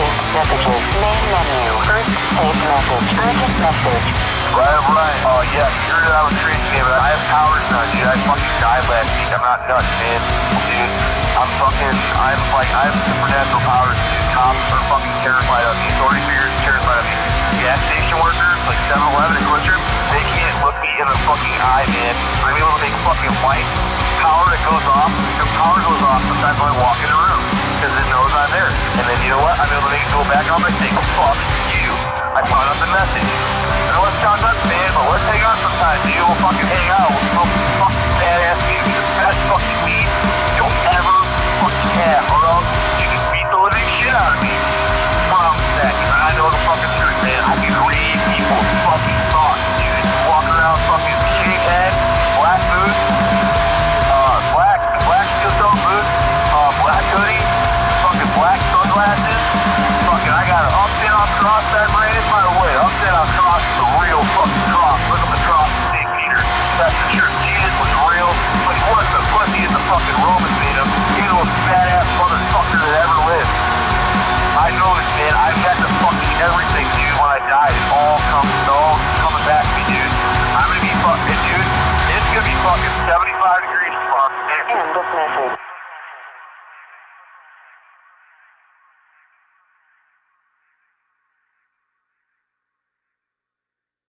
Messages. Main menu. First saved message. Urgent message. Right. Yeah, you heard that I was crazy, but I have powers now, dude. I fucking died last week. I'm not nuts, man. Dude, I have supernatural powers, dude. Cops are fucking terrified of me. Authority figures are terrified of me. Gas station workers, like 7-Eleven and Quick Trip, they can't look me in the fucking eye, man. I'm able to make fucking white power that goes off. The power goes off sometimes when I walk in a room, because it knows I'm there. And then you know what? I'm able to make it go back on my thing. Fuck you. I found out the message. I know it sounds nuts, man, but let's hang out sometime, dude. We'll fucking hang out. We'll smoke fucking badass weed. The best fucking weed you'll ever fucking have, or else you can beat the living shit out of me. From that, I know the fucking truth, man. I can read people's fucking thoughts, dude. Walk around fucking shave head, black boots, black steel toe boots, black hoodie, fucking black sunglasses. Fucking, I got an upside-down cross that ran in my way. Upside-down cross is a real fucking cross. Look at the cross of St. Peter. That's for sure. Jesus was real, but he wasn't a pussy as the fucking Romans made him. He was the most badass motherfucker that ever lived. I know this, man. I've got the fucking everything, dude. When I die, it's all coming back to me, dude. I'm gonna be fucking, dude. It's gonna be fucking 75 degrees tomorrow. End of message.